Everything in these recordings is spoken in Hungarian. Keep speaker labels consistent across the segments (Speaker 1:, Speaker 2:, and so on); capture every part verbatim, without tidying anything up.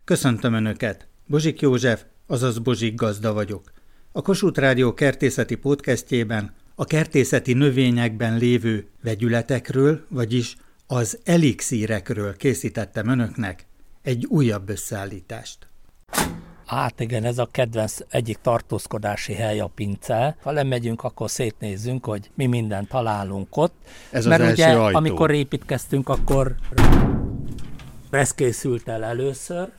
Speaker 1: Köszöntöm Önöket! Bozsik József, azaz Bozsik Gazda vagyok. A Kossuth Rádió kertészeti podcastjében a kertészeti növényekben lévő vegyületekről, vagyis az elixírekről készítettem Önöknek egy újabb összeállítást.
Speaker 2: Hát igen, ez a kedvenc egyik tartózkodási hely a pince. Ha lemegyünk, akkor szétnézzünk, hogy mi mindent találunk ott.
Speaker 1: Ez
Speaker 2: Mert
Speaker 1: az
Speaker 2: ugye,
Speaker 1: első ajtó.
Speaker 2: amikor építkeztünk, akkor ez készült el először.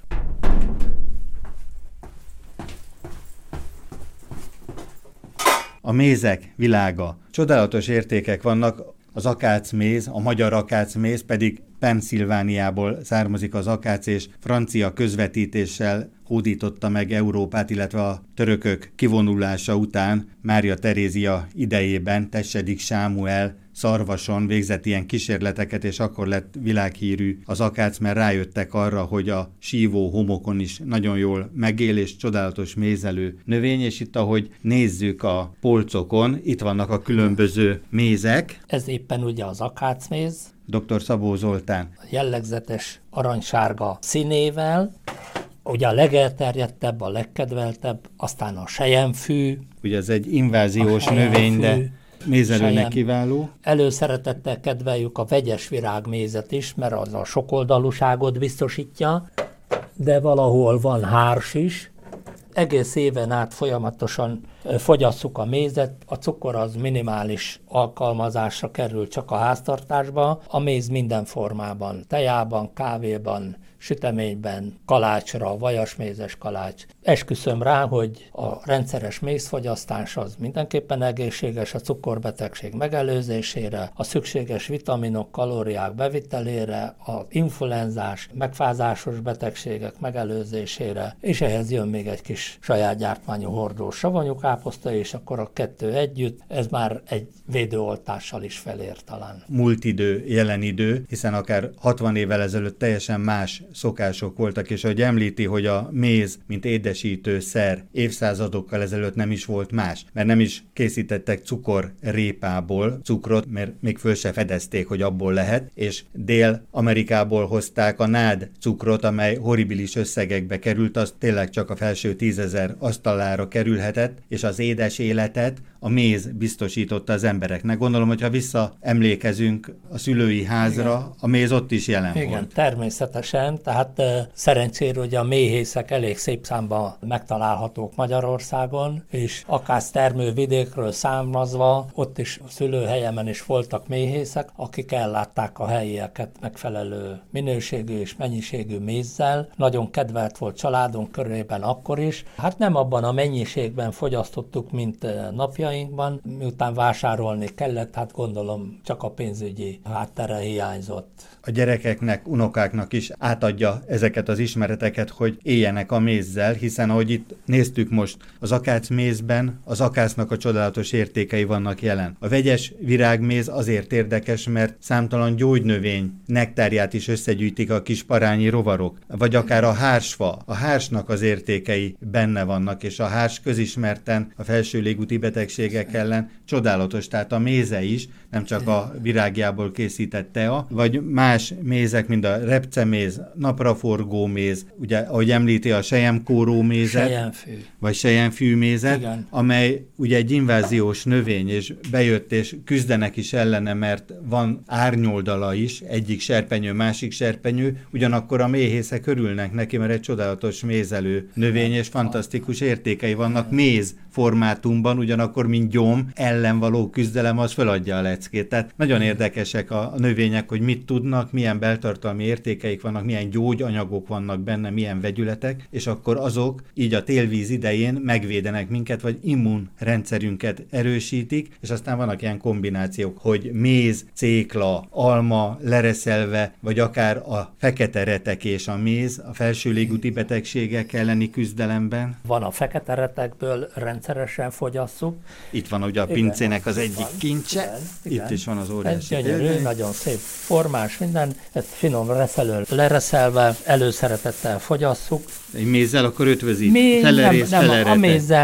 Speaker 1: A mézek világa. Csodálatos értékek vannak, az akácméz, a magyar akácméz pedig Pennsylvániából származik az akác, és francia közvetítéssel hódította meg Európát, illetve a törökök kivonulása után Mária Terézia idejében Tessedik Sámuel Szarvason végzett ilyen kísérleteket, és akkor lett világhírű az akác, mert rájöttek arra, hogy a sívó homokon is nagyon jól megél, és csodálatos mézelő növény, és itt, ahogy nézzük a polcokon, itt vannak a különböző mézek.
Speaker 2: Ez éppen ugye az akácméz.
Speaker 1: doktor Szabó Zoltán.
Speaker 2: A jellegzetes aranysárga színével, ugye a legelterjedtebb, a legkedveltebb, aztán a selyemfű.
Speaker 1: Ugye ez egy inváziós növény, de mézelőnek
Speaker 2: selyem.
Speaker 1: kiváló.
Speaker 2: Előszeretettel kedveljük a vegyes virágmézet is, mert az a sokoldalúságot biztosítja, de valahol van hárs is. Egész éven át folyamatosan fogyasszuk a mézet, a cukor az minimális alkalmazásra kerül csak a háztartásba, a méz minden formában, tejában, kávéban, süteményben, kalácsra, vajasmézes kalács. Esküszöm rá, hogy a rendszeres mézfogyasztás az mindenképpen egészséges a cukorbetegség megelőzésére, a szükséges vitaminok, kalóriák bevitelére, az influenzás, megfázásos betegségek megelőzésére, és ehhez jön még egy kis saját gyártmányú hordós savanyú káposzta, és akkor a kettő együtt, ez már egy védőoltással is felér talán.
Speaker 1: Múlt idő, jelen idő, hiszen akár hatvan évvel ezelőtt teljesen más szokások voltak, és ahogy említi, hogy a méz, mint édesítőszer évszázadokkal ezelőtt nem is volt más, mert nem is készítettek cukorrépából cukrot, mert még föl se fedezték, hogy abból lehet, és Dél-Amerikából hozták a nád cukrot, amely horribilis összegekbe került, az tényleg csak a felső tízezer asztalára kerülhetett, és az édes életet a méz biztosította az embereknek. Gondolom, hogyha visszaemlékezünk a szülői házra, igen, a méz ott is jelen
Speaker 2: igen,
Speaker 1: volt.
Speaker 2: Természetesen, tehát uh, szerencsére ugye a méhészek elég szép számban megtalálhatók Magyarországon, és akár termővidékről származva, ott is a szülőhelyemen is voltak méhészek, akik ellátták a helyieket megfelelő minőségű és mennyiségű mézzel. Nagyon kedvelt volt családunk körében akkor is. Hát nem abban a mennyiségben fogyasztottuk, mint napjainkban, miután vásárolni kellett, hát gondolom csak a pénzügyi háttere hiányzott.
Speaker 1: A gyerekeknek, unokáknak is átadja ezeket az ismereteket, hogy éljenek a mézzel, hiszen ahogy itt néztük most, az akácmézben az akácnak a csodálatos értékei vannak jelen. A vegyes virágméz azért érdekes, mert számtalan gyógynövény nektárját is összegyűjtik a kis parányi rovarok, vagy akár a hársfa. A hársnak az értékei benne vannak, és a hárs közismerten a felső légúti betegségek ellen csodálatos, tehát a méze is, nem csak a virágjából készített tea, vagy más mézek, mint a repceméz, napraforgó méz, ugye, ahogy említi a selyemkóró mézet,
Speaker 2: selyemfű.
Speaker 1: vagy selyemfű mézet,
Speaker 2: igen,
Speaker 1: amely ugye egy inváziós növény, és bejött, és küzdenek is ellene, mert van árnyoldala is, egyik serpenyő, másik serpenyő, ugyanakkor a méhészek örülnek neki, mert egy csodálatos mézelő növény, és fantasztikus értékei vannak méz formátumban, ugyanakkor, mint gyom, ellen való küzdelem, az feladja a leckét. Tehát nagyon érdekesek a növények, hogy mit tudnak, milyen beltartalmi értékeik vannak, milyen gyógyanyagok vannak benne, milyen vegyületek, és akkor azok így a télvíz idején megvédenek minket, vagy immunrendszerünket erősítik, és aztán vannak ilyen kombinációk, hogy méz, cékla, alma lereszelve, vagy akár a fekete retek és a méz a felső légúti betegségek elleni küzdelemben.
Speaker 2: Van a fekete retekből rendszeresen fogyasszuk.
Speaker 1: Itt van ugye a pincének az egyik
Speaker 2: van,
Speaker 1: kincse,
Speaker 2: igen, igen.
Speaker 1: Itt is van az óriási.
Speaker 2: Ez gyönyörű, nagyon szép formás minden, ezt finom reszelő lereszelve, előszeretettel fogyasszuk.
Speaker 1: Egy mézzel akkor ötvözik?
Speaker 2: Méz, nem,
Speaker 1: Felerész,
Speaker 2: nem a mézzel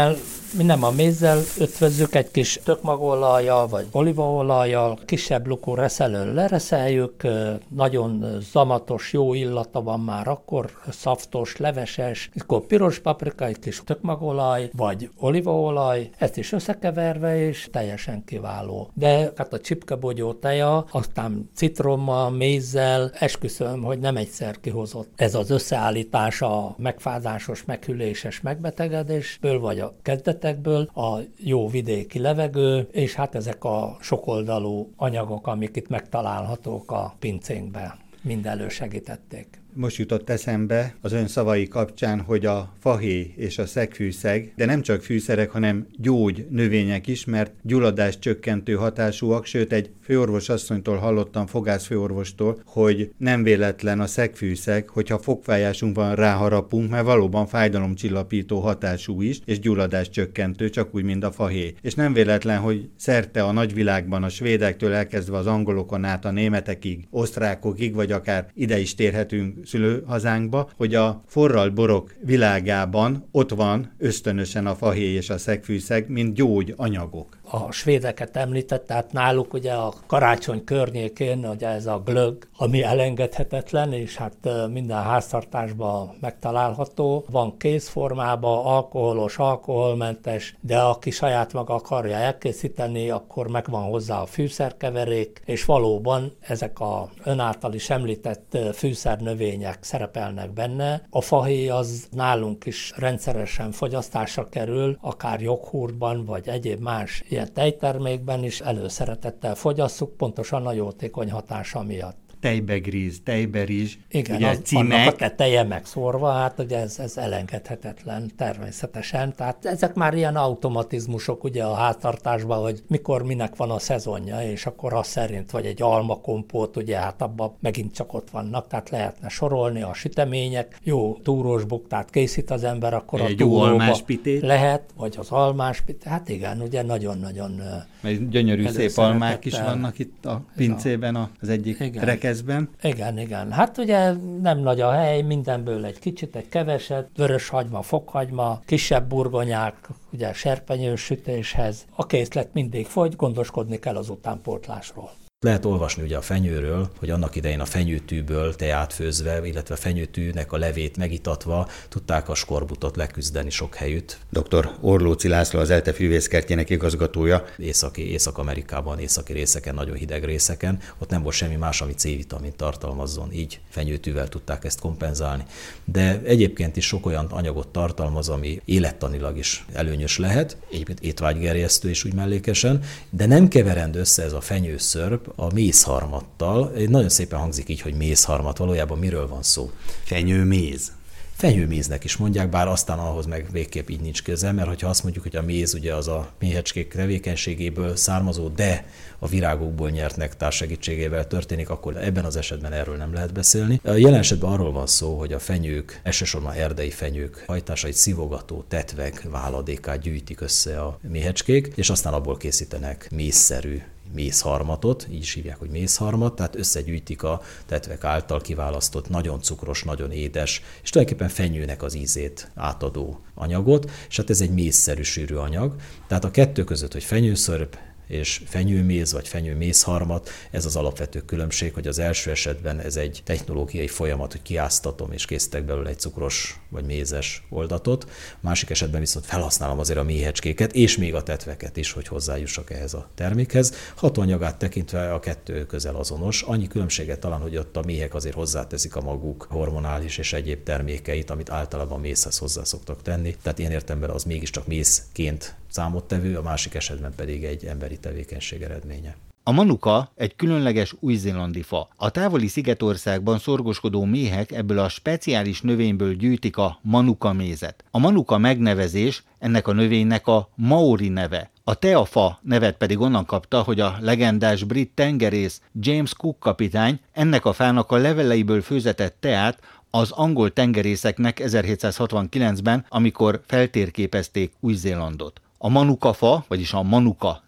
Speaker 2: Mi nem a mézzel ötvözzük, egy kis tökmagolajjal vagy olívaolajjal, kisebb lukú reszelőn lereszeljük, nagyon zamatos, jó illata van már akkor, szaftos, leveses, akkor piros paprika, egy kis tökmagolaj vagy olívaolaj, ezt is összekeverve, és teljesen kiváló. De hát a csipkebogyó teja, aztán citrommal, mézzel, esküszöm, hogy nem egyszer kihozott. Ez az összeállítás a megfázásos, meghűléses megbetegedésből, vagy a kezdetekből, a jó vidéki levegő, és hát ezek a sokoldalú anyagok, amik itt megtalálhatók a pincénkben, mind elősegítették.
Speaker 1: Most jutott eszembe az ön szavai kapcsán, hogy a fahéj és a szegfűszeg, de nem csak fűszerek, hanem gyógy növények is, mert gyulladás csökkentő hatásúak, sőt egy főorvos asszonytól hallottam, fogászfőorvostól, hogy nem véletlen a szegfűszeg, hogyha fogfájásunk van, ráharapunk, mert valóban fájdalomcsillapító hatású is, és gyulladás csökkentő, csak úgy, mint a fahéj. És nem véletlen, hogy szerte a nagyvilágban a svédektől elkezdve az angolokon át a németekig, osztrákokig, vagy akár ide is térhetünk szülőhazánkba, hogy a forralt borok világában ott van ösztönösen a fahéj és a szegfűszeg, mint gyógyanyagok.
Speaker 2: A svédeket említett, tehát náluk ugye a karácsony környékén ugye ez a glögg, ami elengedhetetlen, és hát minden háztartásban megtalálható. Van készformában, alkoholos, alkoholmentes, de aki saját maga akarja elkészíteni, akkor megvan hozzá a fűszerkeverék, és valóban ezek a ön által is említett fűszernövények szerepelnek benne. A fahéj az nálunk is rendszeresen fogyasztásra kerül, akár joghurtban, vagy egyéb más ilyen tejtermékben is előszeretettel fogyasszuk, pontosan a jótékony hatása miatt.
Speaker 1: Tejbegríz, tejberizs,
Speaker 2: igen,
Speaker 1: ugye
Speaker 2: az,
Speaker 1: címek.
Speaker 2: annak a teje megszórva, hát ugye ez, ez elengedhetetlen természetesen. Tehát ezek már ilyen automatizmusok ugye a háztartásban, hogy mikor minek van a szezonja, és akkor az szerint, vagy egy almakompót, ugye hát abban megint csak ott vannak, tehát lehetne sorolni a sütemények, jó túrós buktát készít az ember, akkor
Speaker 1: egy
Speaker 2: a
Speaker 1: jó almáspitét
Speaker 2: lehet, vagy az almáspitét, hát igen, ugye nagyon-nagyon
Speaker 1: Mert gyönyörű szép almák is vannak itt a pincében, az egyik igen. rekeszben.
Speaker 2: Igen, igen. Hát ugye nem nagy a hely, mindenből egy kicsit, egy keveset, vöröshagyma, fokhagyma, kisebb burgonyák, ugye serpenyős sütéshez. A készlet mindig fogy, gondoskodni kell az utánpótlásról.
Speaker 3: Lehet olvasni ugye a fenyőről, hogy annak idején a fenyőtűből teát főzve, illetve a fenyőtűnek a levét megitatva tudták a skorbutot leküzdeni sok helyütt.
Speaker 1: doktor Orlóczy László, az ELTE fűvészkertjének igazgatója.
Speaker 3: Északi, Észak-Amerikában, északi részeken, nagyon hideg részeken, ott nem volt semmi más, ami C-vitamint tartalmazzon, így fenyőtűvel tudták ezt kompenzálni. De egyébként is sok olyan anyagot tartalmaz, ami élettanilag is előnyös lehet, egyébként étvágygerjesztő is úgy mellékesen, de nem keverendő össze ez a fenyőszörp a mézharmattal. Nagyon szépen hangzik így, hogy mézharmat. Valójában miről van szó?
Speaker 1: Fenyőméz.
Speaker 3: Fenyőméznek is mondják, bár aztán ahhoz meg végképp így nincs köze, mert hogyha azt mondjuk, hogy a méz ugye az a méhecskék tevékenységéből származó, de a virágokból nyert nektár segítségével történik, akkor ebben az esetben erről nem lehet beszélni. A jelen esetben arról van szó, hogy a fenyők, elsősorban erdei fenyők hajtásait szivogató tetvek váladékát gyűjtik össze a méhecskék, és aztán abból készítenek mézszerű mézharmatot, így is hívják, hogy mézharmat, tehát összegyűjtik a tetvek által kiválasztott nagyon cukros, nagyon édes, és tulajdonképpen fenyőnek az ízét átadó anyagot, és hát ez egy mézszerű sűrű anyag. Tehát a kettő között, hogy fenyőszörp és fenyőméz vagy fenyőmézharmat, ez az alapvető különbség, hogy az első esetben ez egy technológiai folyamat, hogy kiáztatom és készítek belőle egy cukros vagy mézes oldatot, a másik esetben viszont felhasználom azért a méhecskéket és még a tetveket is, hogy hozzájussak ehhez a termékhez. Hatóanyagát tekintve a kettő közel azonos, annyi különbséget talán, hogy ott a méhek azért hozzáteszik a maguk hormonális és egyéb termékeit, amit általában mézhez hozzá szoktak tenni, tehát ilyen értelemben az mégiscsak mézként számottevő, a másik esetben pedig egy emberi tevékenység eredménye.
Speaker 1: A manuka egy különleges új-zélandi fa. A távoli szigetországban szorgoskodó méhek ebből a speciális növényből gyűjtik a manuka mézet. A manuka megnevezés ennek a növénynek a maori neve. A teafa nevet pedig onnan kapta, hogy a legendás brit tengerész James Cook kapitány ennek a fának a leveleiből főzetett teát az angol tengerészeknek ezerhétszázhatvankilencben, amikor feltérképezték Új-Zélandot. A manuka fa, vagyis a manuka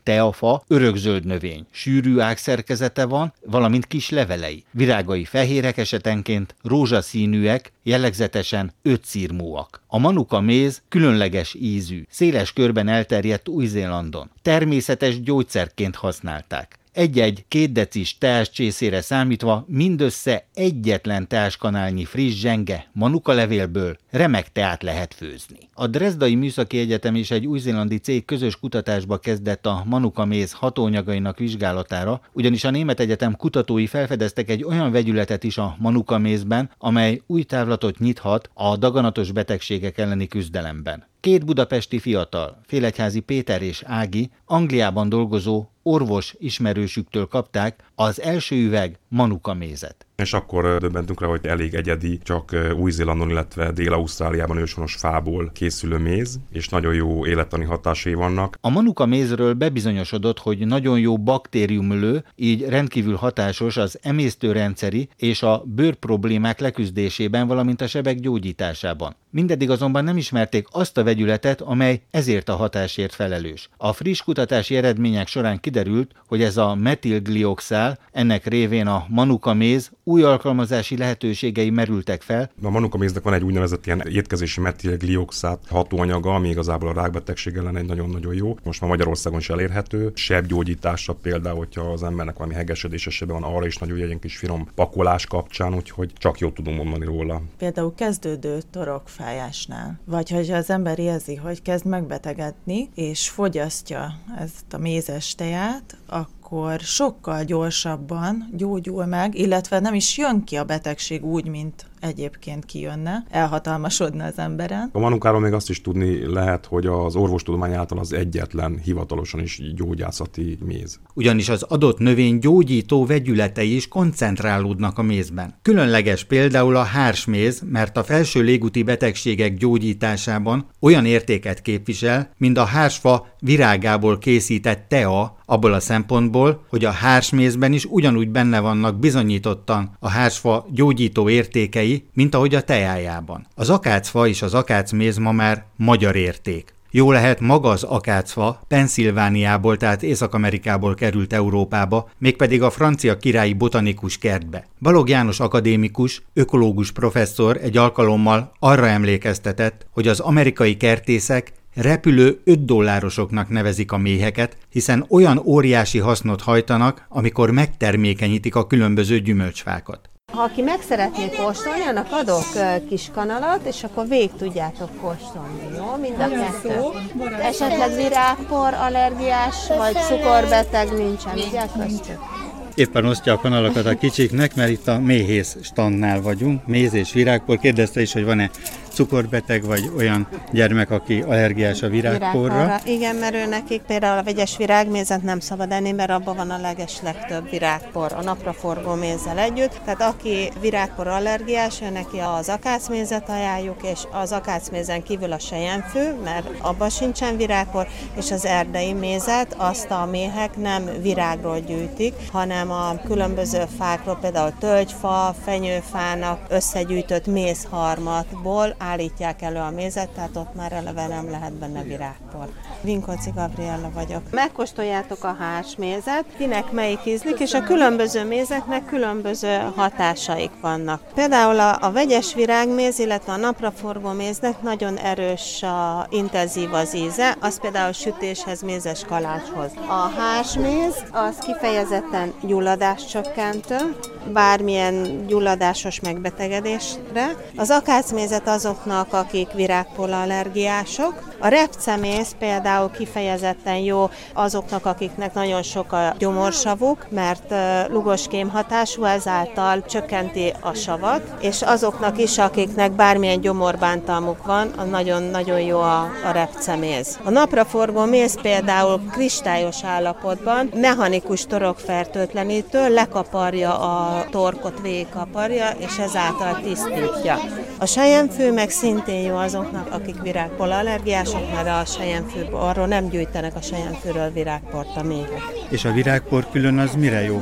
Speaker 1: teafa örökzöld növény, sűrű ágszerkezete van, valamint kis levelei. Virágai fehérek, esetenként rózsaszínűek, jellegzetesen ötszirmúak. A manuka méz különleges ízű, széles körben elterjedt Új-Zélandon. Természetes gyógyszerként használták. Egy-egy két decis teáscsészére számítva mindössze egyetlen teáskanálnyi friss zsenge manuka levélből remek teát lehet főzni. A Dresdai Műszaki Egyetem és egy új-zélandi cég közös kutatásba kezdett a manuka méz hatóanyagainak vizsgálatára, ugyanis a német egyetem kutatói felfedeztek egy olyan vegyületet is a manuka mézben, amely új távlatot nyithat a daganatos betegségek elleni küzdelemben. Két budapesti fiatal, Félegyházi Péter és Ági, Angliában dolgozó orvos ismerősüktől kapták az első üveg manuka mézet.
Speaker 4: És akkor döbbentünk rá, hogy elég egyedi, csak Új-Zélandon, illetve Dél-Ausztráliában őshonos fából készülő méz, és nagyon jó élettani hatásai vannak.
Speaker 1: A manuka mézről bebizonyosodott, hogy nagyon jó baktériumölő, így rendkívül hatásos az emésztőrendszeri és a bőrproblémák leküzdésében, valamint a sebek gyógyításában. Mindeddig azonban nem ismerték azt a vegyületet, amely ezért a hatásért felelős. A friss kutatási eredmények során kiderült, hogy ez a metilglioxál, ennek révén a manuka méz új alkalmazási lehetőségei merültek fel.
Speaker 4: A manuka méznek van egy úgynevezett ilyen étkezési metilglioxát hatóanyaga, ami igazából a rákbetegség ellen egy nagyon-nagyon jó. Most már Magyarországon is elérhető. Sebgyógyításra például, hogyha az embernek valami hegesedés esetben van, arra is nagyon jó, egy kis finom pakolás kapcsán, úgyhogy csak jót tudunk mondani róla.
Speaker 5: Például kezdődő torokfájásnál, vagy hogyha az ember érzi, hogy kezd megbetegedni, és fogyasztja ezt a mézes teját, akkor sokkal gyorsabban gyógyul meg, illetve nem is jön ki a betegség úgy, mint egyébként kijönne, elhatalmasodna az emberen.
Speaker 4: A manukáról még azt is tudni lehet, hogy az orvostudomány által az egyetlen hivatalosan is gyógyászati méz.
Speaker 1: Ugyanis az adott növény gyógyító vegyületei is koncentrálódnak a mézben. Különleges például a hársméz, mert a felső légúti betegségek gyógyításában olyan értéket képvisel, mint a hársfa virágából készített tea, abból a szempontból, hogy a hársmézben is ugyanúgy benne vannak bizonyítottan a hársfa gyógyító értékei, mint ahogy a tejájában. Az akácfa és az akácméz ma már magyar érték. Jó lehet, maga az akácfa Pennsylvániából, tehát Észak-Amerikából került Európába, mégpedig a francia királyi botanikus kertbe. Balogh János akadémikus, ökológus professzor egy alkalommal arra emlékeztetett, hogy az amerikai kertészek repülő öt dollárosoknak nevezik a méheket, hiszen olyan óriási hasznot hajtanak, amikor megtermékenyítik a különböző gyümölcsfákat.
Speaker 6: Ha aki meg szeretné kóstolni, annak adok kis kanalat, és akkor végig tudjátok kóstolni, jó? Mind a kettő. Esetleg virágpor, allergiás, vagy cukorbeteg nincsen, ugye köztük?
Speaker 1: Éppen osztja a kanalakat a kicsiknek, mert itt a méhész standnál vagyunk, méz és virágpor. Kérdezte is, hogy van-e cukorbeteg, vagy olyan gyermek, aki allergiás a virágporra.
Speaker 6: Virágporra. Igen, mert ő nekik például a vegyes virágmézet nem szabad enni, mert abban van a leges legtöbb virágpor a napraforgó mézzel együtt. Tehát aki virágpor allergiás, ő neki az akácmézet ajánljuk, és az akácmézen kívül a selyemfű, mert abban sincsen virágpor, és az erdei mézet azt a méhek nem virágról gyűjtik, hanem a különböző fákról, például tölgyfa, fenyőfának összegyűjtött mézharmatból állítják elő a mézet, tehát ott már eleve nem lehet benne virágpor. Vinkovci Gabriella vagyok. Megkóstoljátok a hársmézet, kinek melyik ízlik, és a különböző mézeknek különböző hatásaik vannak. Például a, a vegyes virágméz, illetve a napraforgó méznek nagyon erős, a, intenzív az íze, az például sütéshez, mézes kalácshoz. A hársméz az kifejezetten gyulladáscsökkentő, bármilyen gyulladásos megbetegedésre. Az akácmézet azoknak, akik virágpor-allergiások. A repceméz például kifejezetten jó azoknak, akiknek nagyon sok a gyomorsavuk, mert lugos kémhatású, ezáltal csökkenti a savat, és azoknak is, akiknek bármilyen gyomorbántalmuk van, nagyon-nagyon jó a, a repceméz. A napraforgó méz például kristályos állapotban mechanikus torokfertőtlenítő, lekaparja a torkot, végigkaparja, és ezáltal tisztítja. A selyemfű meg szintén jó azoknak, akik virágpor allergiások, mert a selyemfű, arról nem gyűjtenek a selyemfűről virágport a méhek.
Speaker 1: És a virágpor külön az mire jó? Mert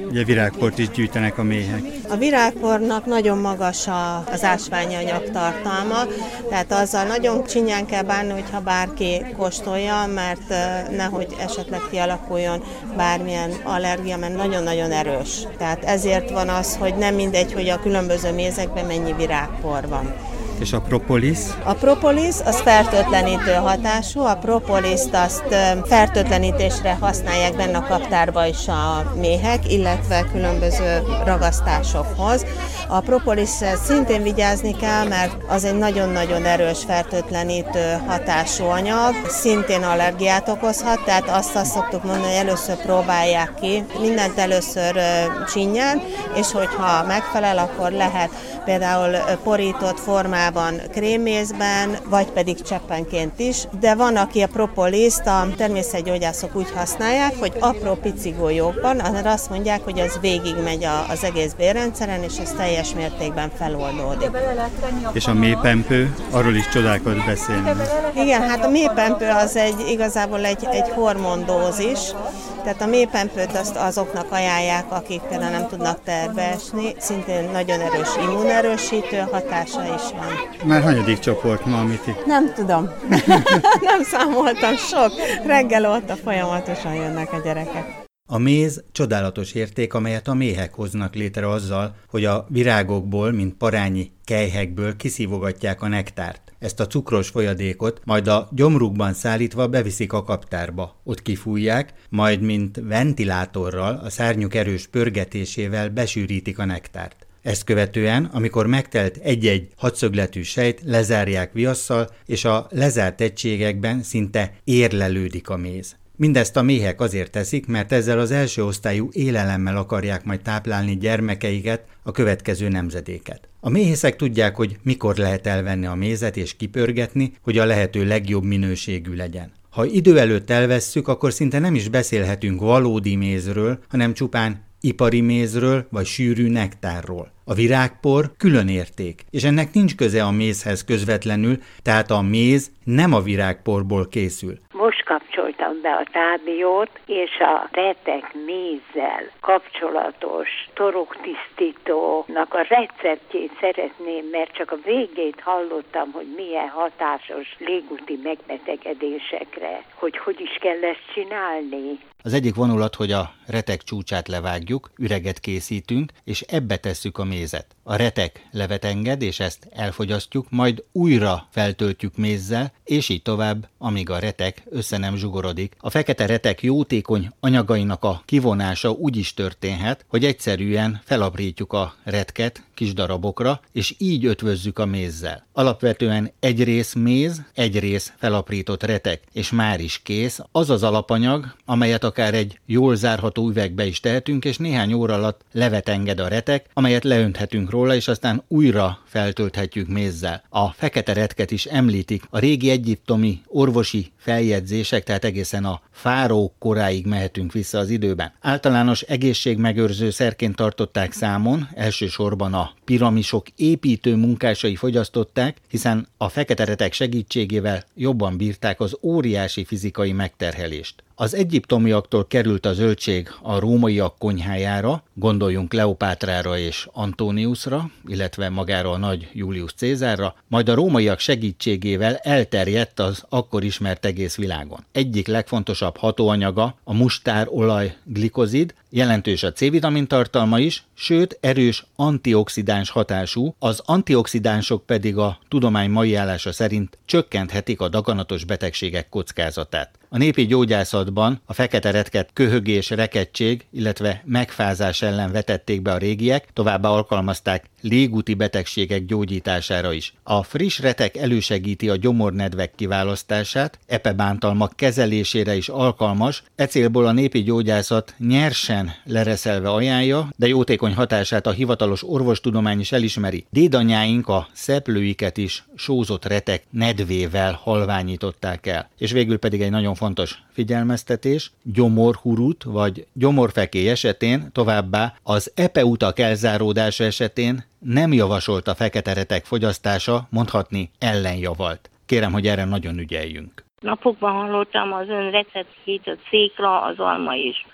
Speaker 1: Ugye virágport is gyűjtenek a méhek.
Speaker 6: A virágpornak nagyon magas a, az ásványi anyag tartalma, tehát azzal nagyon csinyán kell bánni, hogyha bárki kóstolja, mert nehogy esetleg kialakuljon bármilyen allergia, mert nagyon-nagyon erős. Tehát ezért van az, hogy nem mindegy, hogy a különböző mézekben mennyi virágpor van.
Speaker 1: És a propolis?
Speaker 6: A propolis az fertőtlenítő hatású, a propoliszt azt fertőtlenítésre használják benne a kaptárba is a méhek, illetve különböző ragasztásokhoz. A propolisre szintén vigyázni kell, mert az egy nagyon-nagyon erős fertőtlenítő hatású anyag, szintén allergiát okozhat, tehát azt, azt szoktuk mondani, hogy először próbálják ki, mindent először csinyán, és hogyha megfelel, akkor lehet például porított formában, krémmézben, vagy pedig cseppenként is, de van, aki a propoliszt a természetgyógyászok úgy használják, hogy apró pici golyókban, arra azt mondják, hogy az végigmegy az egész bélrendszeren, és ez teljes mértékben feloldódik.
Speaker 1: És a méhpempő, arról is csodákat beszélni.
Speaker 6: Igen, hát a méhpempő az egy, igazából egy, egy hormondózis, tehát a méhpempőt azt azoknak ajánlják, akik például nem tudnak terbe esni, szintén nagyon erős immunerősítő hatása is van.
Speaker 1: Már hanyadik csoport ma, amit itt?
Speaker 6: Nem tudom. Nem számoltam, sok. Reggel óta folyamatosan jönnek a gyerekek.
Speaker 1: A méz csodálatos érték, amelyet a méhek hoznak létre azzal, hogy a virágokból, mint parányi kelyhekből kiszívogatják a nektárt. Ezt a cukros folyadékot majd a gyomrukban szállítva beviszik a kaptárba. Ott kifújják, majd mint ventilátorral, a szárnyuk erős pörgetésével besűrítik a nektárt. Ezt követően, amikor megtelt egy-egy hatszögletű sejt, lezárják viasszal, és a lezárt egységekben szinte érlelődik a méz. Mindezt a méhek azért teszik, mert ezzel az első osztályú élelemmel akarják majd táplálni gyermekeiket, a következő nemzedéket. A méhészek tudják, hogy mikor lehet elvenni a mézet és kipörgetni, hogy a lehető legjobb minőségű legyen. Ha idő előtt elvesszük, akkor szinte nem is beszélhetünk valódi mézről, hanem csupán ipari mézről vagy sűrű nektárról. A virágpor külön érték, és ennek nincs köze a mézhez közvetlenül, tehát a méz nem a virágporból készül.
Speaker 7: Most kapcsoltam be a tádiót, és a retek mézzel kapcsolatos toroktisztítónak a receptjét szeretném, mert csak a végét hallottam, hogy milyen hatásos légúti megbetegedésekre, hogy hogy is kell ezt csinálni.
Speaker 1: Az egyik vonulat, hogy a retek csúcsát levágjuk, üreget készítünk, és ebbe tesszük a mézet. A retek levet enged, és ezt elfogyasztjuk, majd újra feltöltjük mézzel, és így tovább, amíg a retek össze nem zsugorodik. A fekete retek jótékony anyagainak a kivonása úgy is történhet, hogy egyszerűen felaprítjuk a retket kis darabokra, és így ötvözzük a mézzel. Alapvetően egy rész méz, egy rész felaprított retek, és már is kész. Az az alapanyag, amelyet akár egy jól zárható üvegbe is tehetünk, és néhány óra alatt levet enged a retek, amelyet leönthetünk róla, és aztán újra feltölthetjük mézzel. A fekete retket is említik. A régi egyiptomi orvosi feljegyzések, tehát egészen a fáraók koráig mehetünk vissza az időben. Általános egészségmegőrző szerként tartották számon, elsősorban a piramisok építő munkásai fogyasztották, hiszen a fekete retek segítségével jobban bírták az óriási fizikai megterhelést. Az egyiptomiaktól került a zöldség a rómaiak konyhájára, gondoljunk Kleopátrára és Antóniusra, illetve magára a nagy Julius Cézárra, majd a rómaiak segítségével elterjedt az akkor ismert egész világon. Egyik legfontosabb hatóanyaga a mustárolaj glikozid, jelentős a C-vitamin tartalma is, sőt erős antioxidáns hatású, az antioxidánsok pedig a tudomány mai állása szerint csökkenthetik a daganatos betegségek kockázatát. A népi gyógyászatban a fekete retket köhögés, rekettség, illetve megfázás ellen vetették be a régiek, továbbá alkalmazták légúti betegségek gyógyítására is. A friss retek elősegíti a gyomornedvek kiválasztását, epebántalmak kezelésére is alkalmas, e célból a népi gyógyászat nyersen lereszelve ajánlja, de jótékony hatását a hivatalos orvostudomány is elismeri. Dédanyáink a szeplőiket is sózott retek nedvével halványították el. És végül pedig egy nagyon fontos figyelmeztetés, gyomorhurut vagy gyomorfekély esetén, továbbá az epeutak elzáródása esetén nem javasolt a fekete retek fogyasztása, mondhatni ellenjavalt. Kérem, hogy erre nagyon ügyeljünk.
Speaker 8: Napokban hallottam az ön receptjét a cékra, az alma és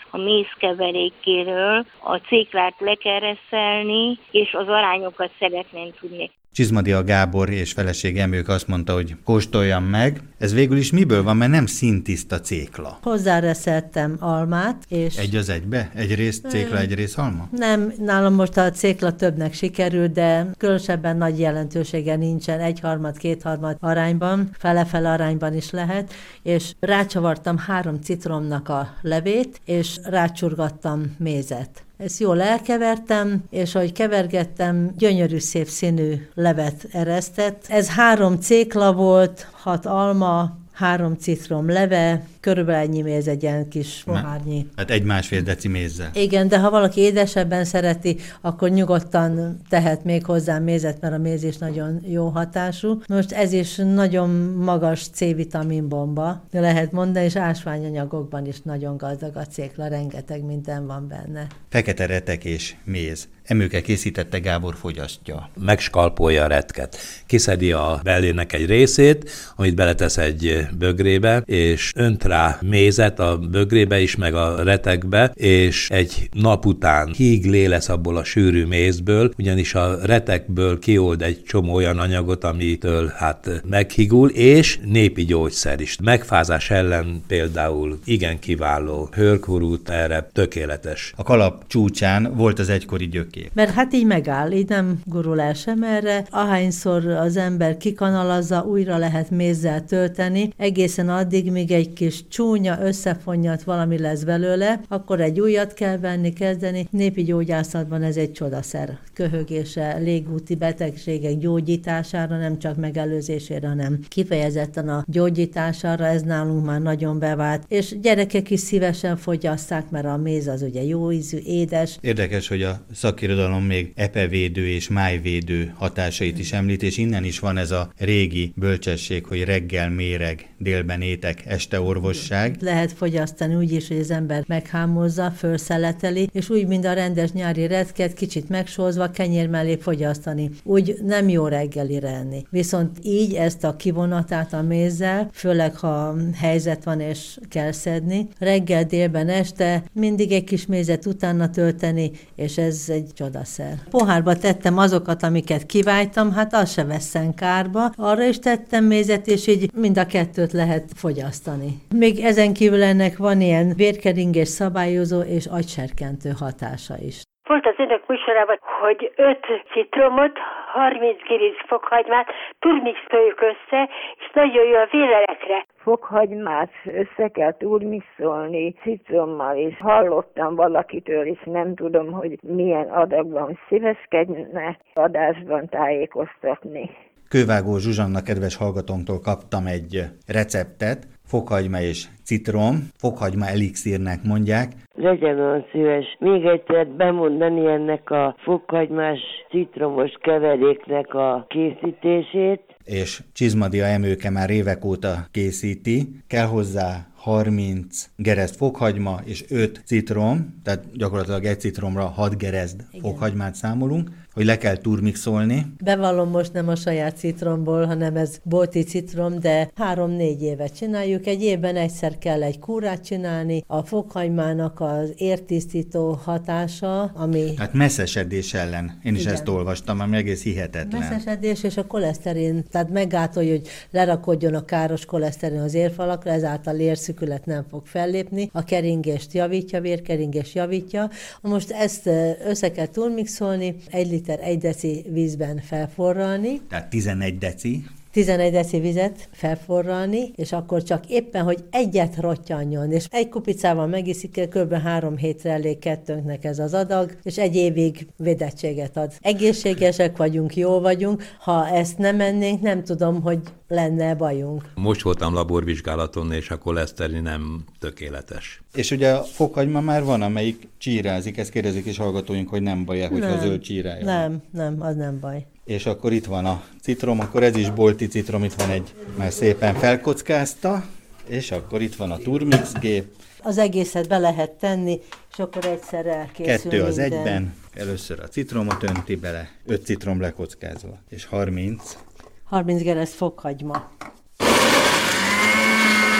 Speaker 8: a mézkeverékéről, a céklát lekereszelni, és az arányokat szeretném tudni.
Speaker 1: Csizmadia Gábor és feleség Emők azt mondta, hogy kóstoljam meg. Ez végül is miből van, mert nem színtiszta cékla.
Speaker 9: Hozzáreszeltem almát, és...
Speaker 1: Egy az egybe? Egy rész cékla, egy rész alma?
Speaker 9: Nem, nálam most a cékla többnek sikerült, de különösebben nagy jelentősége nincsen, egyharmad, kétharmad arányban, fele-fele arányban is lehet, és rácsavartam három citromnak a levét, és rácsurgattam mézet. Ezt jól elkevertem, és ahogy kevergettem, gyönyörű szép színű levet eresztett. Ez három cékla volt, hat alma, három citrom leve, körülbelül ennyi méz, egy ilyen kis pohárnyi.
Speaker 1: Hát egy-másfél deci mézzel.
Speaker 9: Igen, de ha valaki édesebben szereti, akkor nyugodtan tehet még hozzá mézet, mert a méz is nagyon jó hatású. Most ez is nagyon magas C-vitamin bomba, lehet mondani, és ásványanyagokban is nagyon gazdag a cékla, rengeteg minden van benne.
Speaker 1: Fekete retek és méz. Emőke készítette, Gábor fogyasztja.
Speaker 10: Megskalpolja a retket. Kiszedi a bellének egy részét, amit beletesz egy bögrébe, és önt rá mézet a bögrébe is, meg a retekbe, és egy nap után híglé lesz abból a sűrű mézből, ugyanis a retekből kiold egy csomó olyan anyagot, amitől hát meghigul, és népi gyógyszer is. Megfázás ellen például igen kiváló, hőrkurút erre tökéletes.
Speaker 1: A kalap csúcsán volt az egykori gyökér.
Speaker 9: Mert hát így megáll, így nem gurul el sem erre. Ahányszor az ember kikanalazza, újra lehet mézzel tölteni, egészen addig, míg egy kis csúnya, összefonnyat valami lesz belőle, akkor egy újat kell venni, kezdeni. Népi gyógyászatban ez egy csodaszer. Köhögése, légúti betegségek gyógyítására, nem csak megelőzésére, hanem kifejezetten a gyógyítására, ez nálunk már nagyon bevált. És gyerekek is szívesen fogyasszák, mert a méz az ugye jó ízű, édes.
Speaker 1: Érdekes, hogy a szakirodalom még epevédő és májvédő hatásait is említ, és innen is van ez a régi bölcsesség, hogy reggel méreg, délben étek, este orvosság.
Speaker 9: Lehet fogyasztani úgy is, hogy az ember meghámozza, felszeleteli, és úgy, mint a rendes nyári retket, kicsit megsózva, kenyér mellé fogyasztani. Úgy nem jó reggelire enni. Viszont így ezt a kivonatát a mézzel, főleg ha helyzet van és kell szedni, reggel, délben, este mindig egy kis mézet utána tölteni, és ez egy csodaszer. Pohárba tettem azokat, amiket kiváltam, hát az se vesszen kárba. Arra is tettem mézet, és így mind a kettőt lehet fogyasztani. Még ezen kívül ennek van ilyen vérkeringés szabályozó és agyserkentő hatása is.
Speaker 11: Volt az önök műsorában, hogy öt citromot, harminc girisz fokhagymát turmixoljuk össze, és nagyon jó a vérelekre.
Speaker 12: Fokhagymát össze kell turmixolni citrommal, és hallottam valakitől, és nem tudom, hogy milyen adagban szíveskedne adásban tájékoztatni.
Speaker 1: Kővágó Zsuzsanna kedves hallgatónktól kaptam egy receptet, fokhagyma és citrom, fokhagyma elixírnek mondják.
Speaker 13: Legyen olyan szíves még egyszer bemondani ennek a fokhagymás citromos keveréknek a készítését.
Speaker 1: És Csizmadia Emőke már évek óta készíti, kell hozzá harminc gereszt fokhagyma és öt citrom, tehát gyakorlatilag egy citromra hat gereszt fokhagymát számolunk, hogy le kell turmixolni.
Speaker 9: Bevallom, most nem a saját citromból, hanem ez bolti citrom, de három-négy évet csináljuk. Egy évben egyszer kell egy kúrát csinálni. A fokhagymának az értisztító hatása, ami...
Speaker 1: Hát messzesedés ellen. Én is igen. Ezt olvastam, ami egész hihetetlen.
Speaker 9: Messzesedés és a koleszterin, tehát meggátolja, hogy lerakodjon a káros koleszterin az érfalakra, ezáltal érszükület nem fog fellépni. A keringést javítja, vérkeringést javítja. Most ezt össze kell turmixolni, egy liter egy deci vízben felforralni.
Speaker 1: Tehát tizenegy deci.
Speaker 9: tizenegy deci vizet felforralni, és akkor csak éppen, hogy egyet rottyanjon, és egy kupicával megiszik, kb. három hétre elég kettőnknek ez az adag, és egy évig védettséget ad. Egészségesek vagyunk, jó vagyunk, ha ezt nem ennénk, nem tudom, hogy lenne bajunk.
Speaker 10: Most voltam laborvizsgálaton, és a koleszterin nem tökéletes.
Speaker 1: És ugye a fokhagyma már van, amelyik csírázik, ezt kérdezik is hallgatóink, hogy nem baj-e, hogyha
Speaker 9: nem,
Speaker 1: zöld csírája.
Speaker 9: Nem, nem, az nem baj.
Speaker 1: És akkor itt van a citrom, akkor ez is bolti citrom, itt van egy, már szépen felkockázta, és akkor itt van a turmix gép.
Speaker 9: Az egészet be lehet tenni, és akkor egyszer elkészül
Speaker 1: Kettő az
Speaker 9: minden.
Speaker 1: egyben, először a citromot önti bele, öt citrom lekockázva, és harminc.
Speaker 9: harminc gereszt fokhagyma.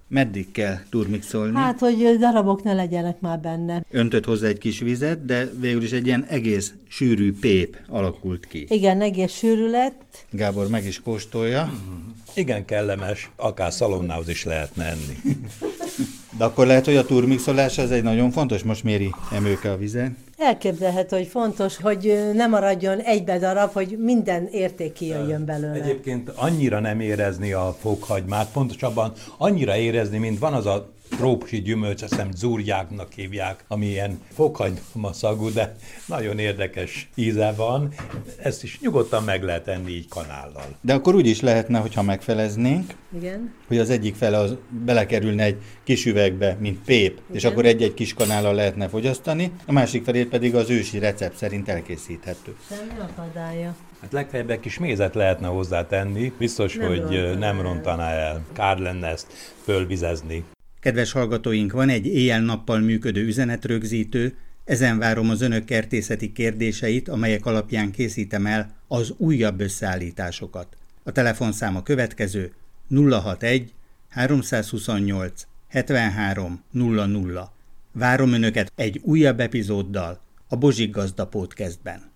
Speaker 1: Meddig kell turmixolni?
Speaker 9: Hát, hogy darabok ne legyenek már benne.
Speaker 1: Öntött hozzá egy kis vizet, de végül is egy ilyen egész sűrű pép alakult ki.
Speaker 9: Igen, egész sűrű lett.
Speaker 1: Gábor meg is kóstolja.
Speaker 10: Igen kellemes, akár szalonnához is lehetne enni.
Speaker 1: De akkor lehet, hogy a turmixolás az egy nagyon fontos, most méri Emőke a vizet.
Speaker 9: Elképzelhető, hogy fontos, hogy ne maradjon egybe darab, hogy minden érték kijöjjön belőle.
Speaker 10: Egyébként annyira nem érezni a fokhagymát, pontosabban annyira érezni, mint van az a trópusi gyümölcs, azt hiszem zúrjáknak hívják, ami ilyen fokhagyma szagú, de nagyon érdekes íze van. Ezt is nyugodtan meg lehet enni így kanállal.
Speaker 1: De akkor úgy is lehetne, hogyha megfeleznénk,
Speaker 9: igen,
Speaker 1: hogy az egyik fele az belekerülne egy kis üvegbe, mint pép, igen, és akkor egy-egy kis kanállal lehetne fogyasztani, a másik felét pedig az ősi recept szerint elkészíthető.
Speaker 9: Semmi akadálya.
Speaker 10: Hát legfeljebb egy kis mézet lehetne hozzátenni, biztos, nem hogy rontaná nem rontaná el. el. Kár lenne ezt fölvizezni.
Speaker 1: Kedves hallgatóink, van egy éjjel-nappal működő üzenetrögzítő, ezen várom az önök kertészeti kérdéseit, amelyek alapján készítem el az újabb összeállításokat. A telefonszám a következő: nulla hatvanegy háromszázhuszonnyolc hetvenhárom nulla nulla. Várom önöket egy újabb epizóddal a Bozsik Gazda Podcastben.